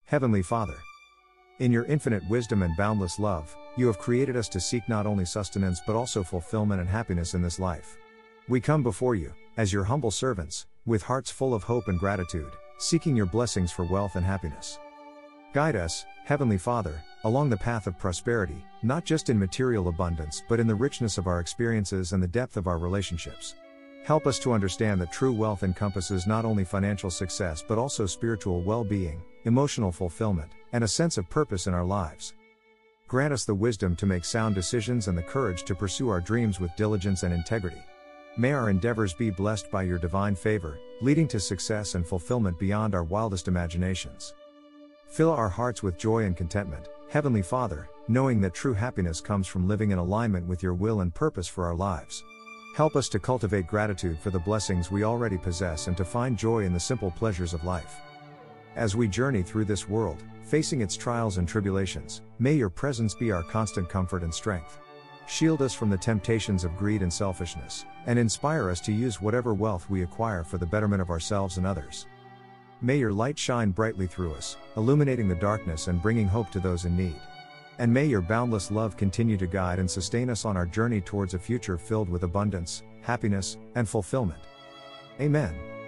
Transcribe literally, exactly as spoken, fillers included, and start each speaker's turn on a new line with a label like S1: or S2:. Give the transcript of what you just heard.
S1: Heavenly Father, in your infinite wisdom and boundless love, you have created us to seek not only sustenance but also fulfillment and happiness in this life. We come before you, as your humble servants, with hearts full of hope and gratitude, seeking your blessings for wealth and happiness. Guide us, Heavenly Father, along the path of prosperity, not just in material abundance but in the richness of our experiences and the depth of our relationships. Help us to understand that true wealth encompasses not only financial success but also spiritual well-being, emotional fulfillment, and a sense of purpose in our lives. Grant us the wisdom to make sound decisions and the courage to pursue our dreams with diligence and integrity. May our endeavors be blessed by your divine favor, leading to success and fulfillment beyond our wildest imaginations. Fill our hearts with joy and contentment, Heavenly Father, knowing that true happiness comes from living in alignment with your will and purpose for our lives. Help us to cultivate gratitude for the blessings we already possess and to find joy in the simple pleasures of life. As we journey through this world, facing its trials and tribulations, may your presence be our constant comfort and strength. Shield us from the temptations of greed and selfishness, and inspire us to use whatever wealth we acquire for the betterment of ourselves and others. May your light shine brightly through us, illuminating the darkness and bringing hope to those in need. And may your boundless love continue to guide and sustain us on our journey towards a future filled with abundance, happiness, and fulfillment. Amen.